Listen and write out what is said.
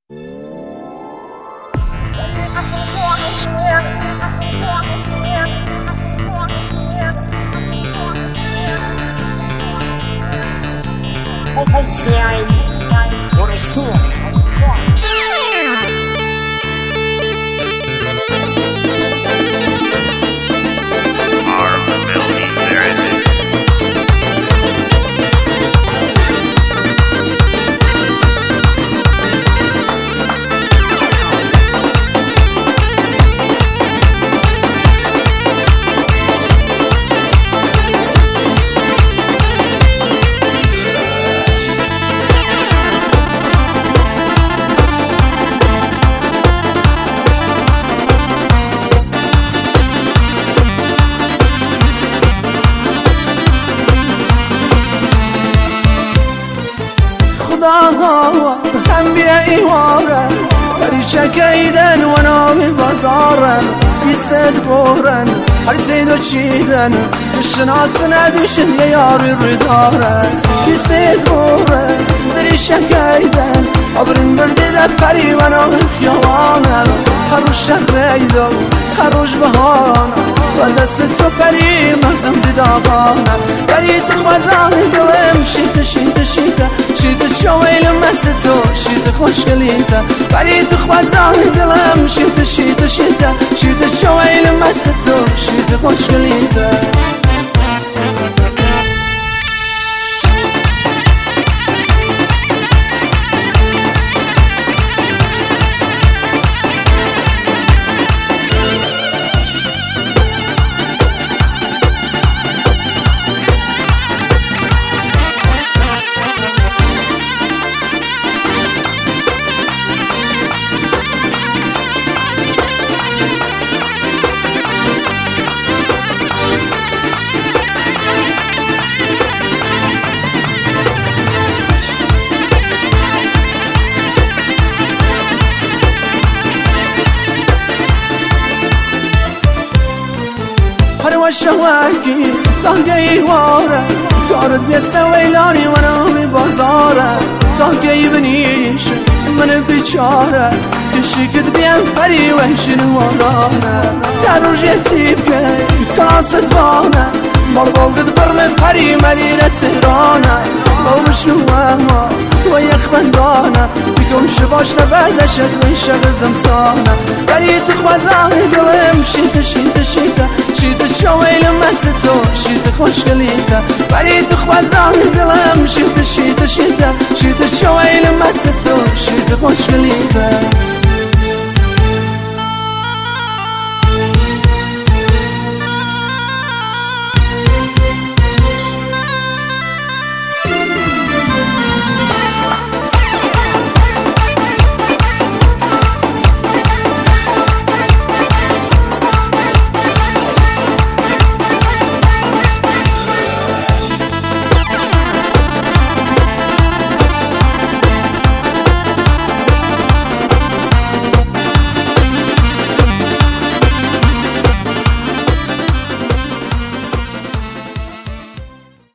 هم بیا ایواره بری شکیدن و ناوی بازارن بیست بورن هر زید و چیدن شناس ندیشن یه یاری رو دارن بیست بورن دری شکیدن عبرین بردیده پری و ناوی خیوانن هر روش شهریدو هر روش بهانن و دست تو پری مغزم دیدابانن بری تو خوزان دلم شیطه شیطه شیطه شیطه چویل مست تو شیطه خوشگلیته بری تو خوزان دلم شیطه شیطه شیطه شیطه چویل مست تو شیطه خوشگلیته شواکی تاگی واره کارت بیسته ویلانی و نامی بازاره تاگی بنیش من بیچاره کشیکت بیم پری وحشن ورانه در روش یتیب که کاست بانه مال بولد برم پری مدینه تهرانه بول شوامه و یخ بندانه بکن شباش نبازش از وی شب زمسانه بری تو خوزان دلم شیطه شیطه شیطه شیطه چویل مست تو شیطه خوشگلیته بری تو خوزان دلم شیطه شیطه شیطه شیطه چویل مست تو شیطه خوشگلیته